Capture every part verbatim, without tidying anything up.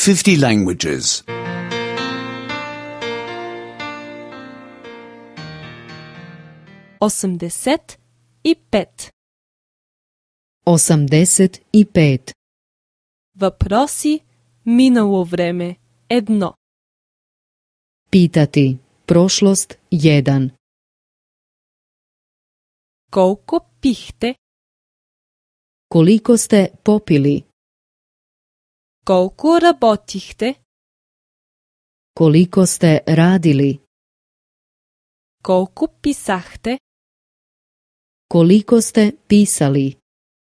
fifty languages. Osemdeset i pet. Osamdeset i pet. Въпроси минало време едно. Pitati. Prošlost jedan. Колко пихте? Koliko ste popili? Колко работихте? Koliko ste radili? Колко писахте? Koliko ste pisali?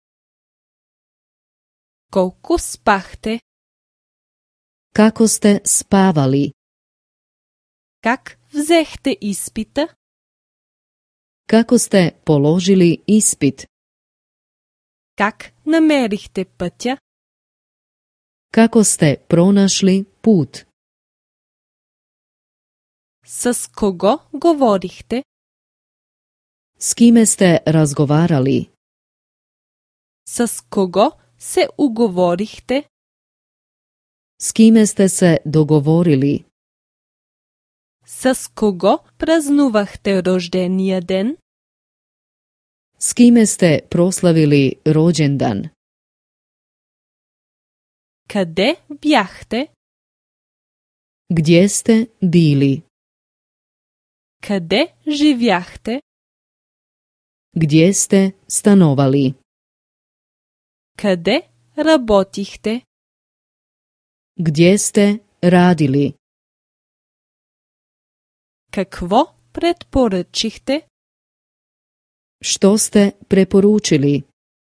Колко спахте? Kako ste spavali? Как взехте изпита? Kako ste položili ispit? Как намерихте пътя? Kako ste pronašli put? С кого говорихте? S kime ste razgovarali? С кого се уговорихте? S kime ste se dogovorili? С кого празнувахте рождения ден? S kime ste proslavili rođendan? Къде бяхте? Gdje ste bili? Къде живяхте? Gdje ste stanovali? Къде работихте? Gdje ste radili? Какво предпоръчихте? Što ste preporučili?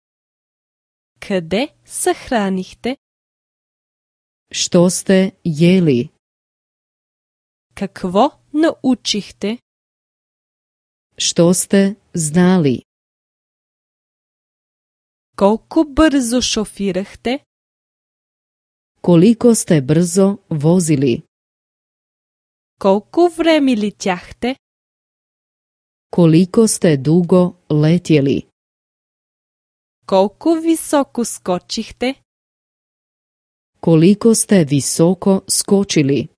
Къде съхранихте? Što ste jeli? Какво научихте? Što ste znali? Колко бързо шофирахте? Koliko ste brzo vozili? Колко време летяхте? Koliko ste dugo letjeli? Колко високо скочихте? Koliko ste visoko skočili?